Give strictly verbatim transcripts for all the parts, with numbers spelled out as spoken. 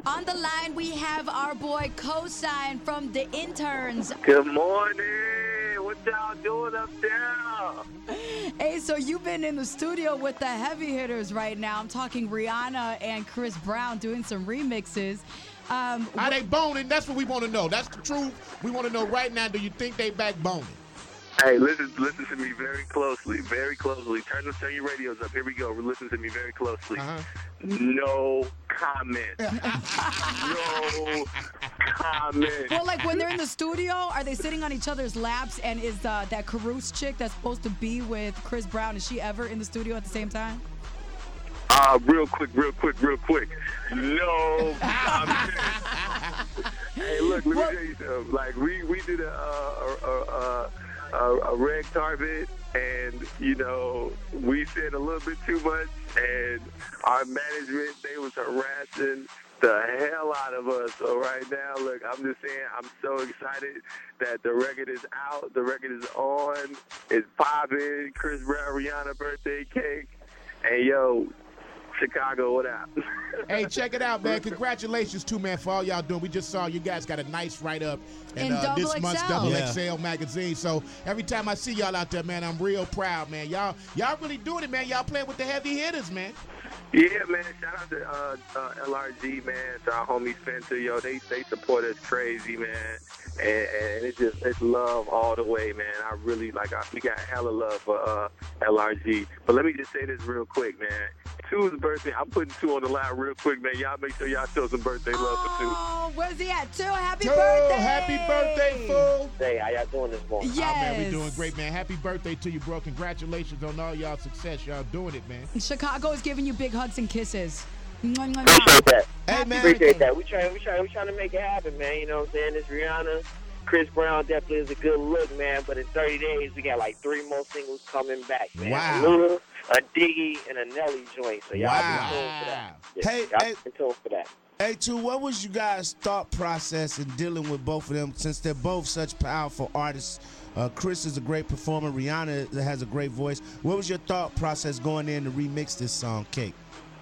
On the line, we have our boy Cosign from The Interns. Good morning. What y'all doing up there? Hey, so you've been in the studio with the heavy hitters right now. I'm talking Rihanna and Chris Brown doing some remixes. Um, Are they boning? That's what we want to know. That's the truth. We want to know right now, do you think they back boning? Hey, listen, listen to me very closely, very closely. Turn, the, turn your radios up. Here we go. Listen to me very closely. Uh-huh. No comment. No comment. Well, like when they're in the studio, are they sitting on each other's laps? And is uh, that Caruso chick that's supposed to be with Chris Brown, is she ever in the studio at the same time? Uh, real quick, real quick, real quick. No comment. Hey, look, let me tell you something. Like, we, we did a, uh, a, a, a, a red carpet, and, you know, we said a little bit too much, and our management, they was harassing the hell out of us. So right now, look, I'm just saying, I'm so excited that the record is out, the record is on, it's popping, Chris Brown, Rihanna birthday cake, and yo, Chicago, what up? Hey, check it out, man. Congratulations, too, man, for all y'all doing. We just saw you guys got a nice write-up in, In uh, this Double month's X L. Double Yeah. X L magazine. So every time I see y'all out there, man, I'm real proud, man. Y'all y'all really doing it, man. Y'all playing with the heavy hitters, man. Yeah, man. Shout out to uh, uh, L R G, man. To our homie Spencer, yo. They they support us crazy, man. And, and it's just it's love all the way, man. I really like. I, we got hella love for uh, L R G. But let me just say this real quick, man. Two's birthday. I'm putting Two on the line real quick, man. Y'all make sure y'all show some birthday love for Two. Oh, where's he at? Two, happy Two, birthday! happy birthday, fool. Hey, how y'all doing this morning? Yes. Oh, man, we doing great, man. Happy birthday to you, bro. Congratulations on all y'all success. Y'all doing it, man. Chicago is giving you big hugs and kisses. Mwah, mwah, mwah. Appreciate that. Hey, Happy man. Appreciate birthday. that. We trying, we trying, we trying to make it happen, man. You know what I'm saying? This Rihanna, Chris Brown definitely is a good look, man. But in thirty days, we got like three more singles coming back, man. Wow. A Luda, a Diggy, and a Nelly joint. So y'all Wow. be tuned for that. Yeah, Hey, y'all hey. be tuned for that. Hey, two, what was you guys' thought process in dealing with both of them since they're both such powerful artists? Uh, Chris is a great performer. Rihanna has a great voice. What was your thought process going in to remix this song, Cake?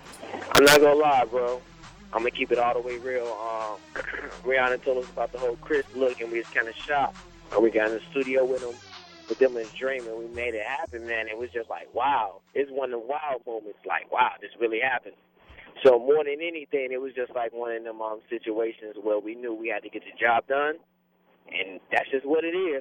I'm not gonna lie, bro. I'm gonna keep it all the way real. Um, Rihanna told us about the whole Chris look, and we was kind of shocked. And we got in the studio with him, with them in his dream, and we made it happen, man. It was just like, wow. It's one of the wow moments, like, wow, this really happened. So more than anything, it was just like one of them um, situations where we knew we had to get the job done, and that's just what it is.